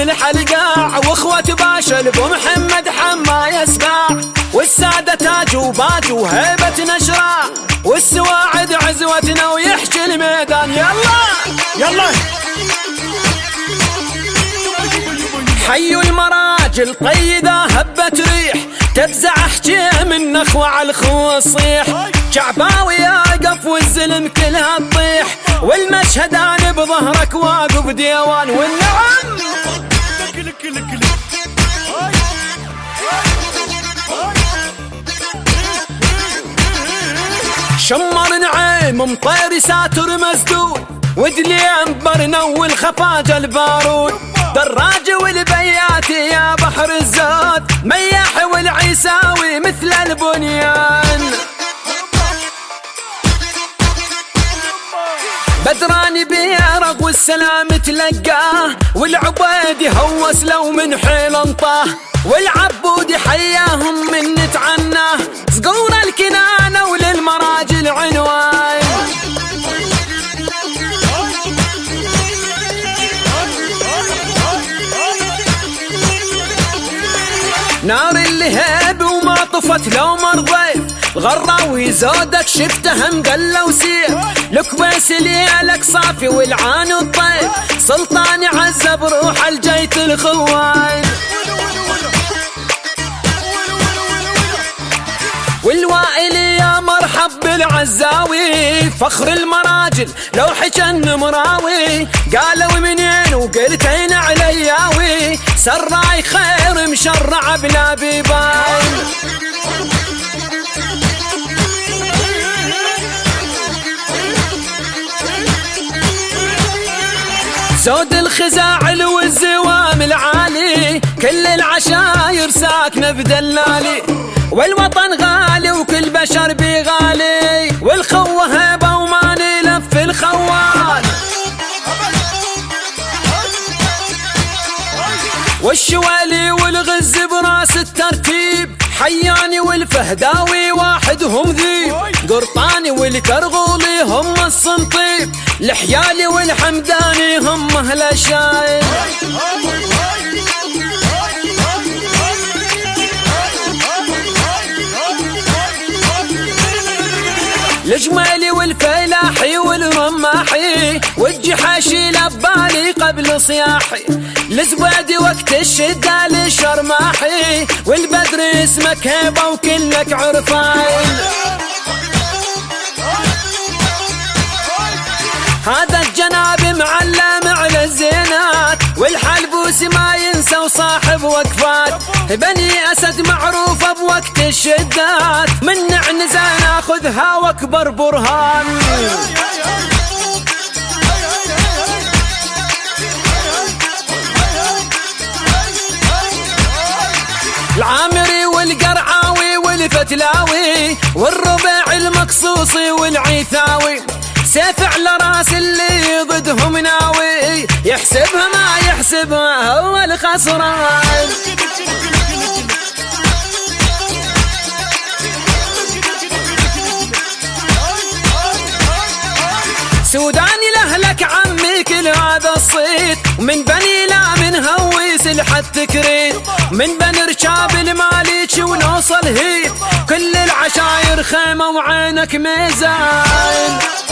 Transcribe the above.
الحلقاع، واخوة باشا الابو محمد حما يسبع، والسادة تاج وباج وهيبة نشرع، والسواعد عزوتنا ويحكي الميدان. يلا يلا حيوا المراجل قيدة هبت ريح، تفزع احكي من نخوة على الخو الصيح، شعباوي يقف والزلم كلها تطيح، والمشهد انا بظهرك واقف ديوان. والنعم شمر نعيم مطير ساتر مسدود، ودليم برنا والخفاجة البارود، دراج والبيات يا بحر الزاد، مياح والعيساوي مثل البنيان، بدراني بيرق والسلام تلقاه، والعبيد يهوس لو من حيل انطاه، والعبود حياهم من نتعناه، صقور الكنانة وللمراجل عنوان. نار اللهب وما طفت لو مرضيت، الغراوي زودك شفته مقلة وسيف، الكويس ليالك صافي والعان الطيف، سلطان عزب روح الجيت الخوان، والوائل يا مرحب بالعزاوي، فخر المراجل لو حجن مراوي، قالوا منين وقلتين علياوي، سراي خير مشرع بلا بيبان. زود الخزاعل والزوام العالي، كل العشاير ساكنة بدلالي، والوطن غالي وكل بشر بغالي، والخوة هيبة وما نلف الخوان، والشوالي والغز براس الترتيب، حياني والفهداوي واحدهم ذيب، قرطاني والكرغولي هم الصنطيب، الحيالي والحمداني هم اهل الشايب، الجمالي والفلاحي والرماحي، والجحاشي لبالي قبل صياحي، الزبادي وقت الشدة للشرماحي، والبدر اسمك هيبة وكلك عرفان. هذا الجناب معلم على الزينات، والحلبوس ما ينسى وصاحب وقفات، بني أسد معروفة بوقت الشدات، من نعنزة ناخذها واكبر برهان. العامري والقرعاوي والفتلاوي، والرباع المقصوصي والعيثاوي، سيف على راس اللي ضدهم ناوي، يحسبها ما يحسبها هو الخسران. سوداني لهلك عمي كل هذا الصيت، ومن بني لا من هويس لحد تكريت، من بني رشاب الماليك ونوصل هيت، كل العشاير خيمة وعينك ميزان.